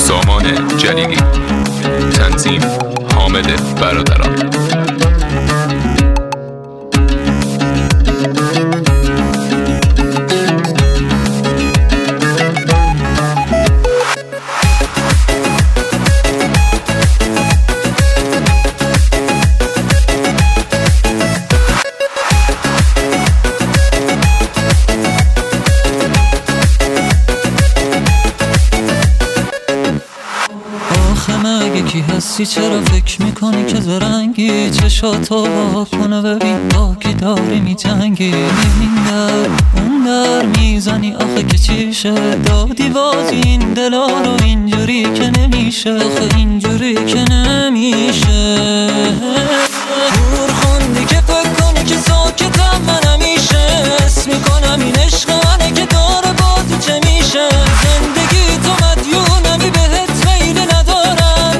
سامان جلیلی، تنظیم حامد برادران. کی هستی چرا فکر میکنی که زرنگی چشاتو با کنه ببین با کی داری میجنگی این در اون در میزنی آخه که چیشه دادی باز این دلا رو اینجوری که نمیشه آخه اینجوری که نمیشه دور خوندی که فکر کنی که ساکتم من همیشه اسم میکنم این عشق منه که داره با تو چه میشه زندگی تو مدیونمی بهت میل ندارم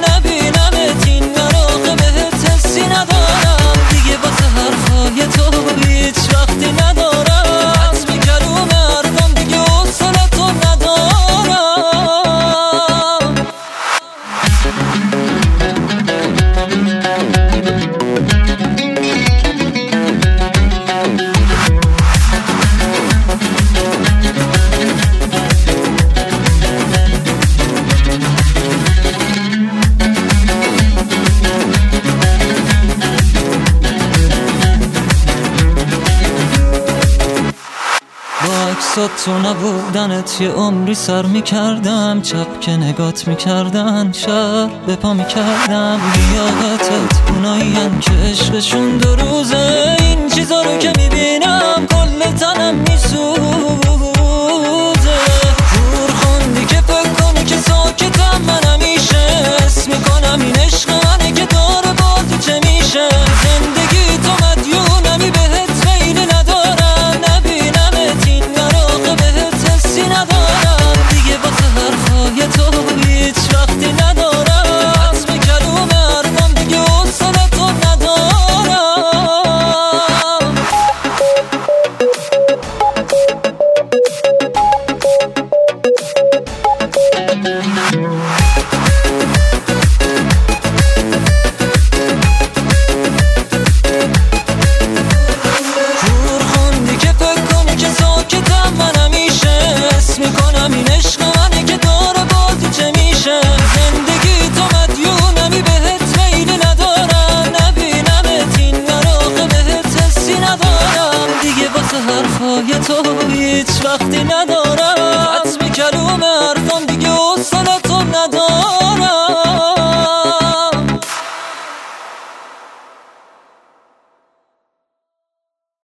حرفای تو هیچ وقتی ندارم حتمی کلوم حرفم دیگه حوصله تو ندارم تو نبودنت یه عمری سر میکردم چپ که نگات میکردن شب به پا میکردم لیاقتت اونایین که عشقشون 2 روزه این چیزا رو که میبینم کل تنم میسوزه دور خوندی که فکر کنی که ساکتم من همیشه اسم میکنم این عشق منه که داره با تو چه میشه زندگی تو مدیونمی بهت میل ندارم نبینمت این ندارم دیگه واسه حرفای تو هیچ وقتی ندارم حتم کلوم حرفم دیگه حوصله تو ندارم دور خوندی که فکر کنی که ساکتم من همیشه اسم میکنم این عشق منه که داره با تو چه میشه زندگی تو مدیونمی بهت میل ندارم نبینمت این نراقه بهت حسی ندارم دیگه واسه حرفای تو هیچ وقتی ندارم حتمی کلوم حرفم دیگه حوصله تو ندارم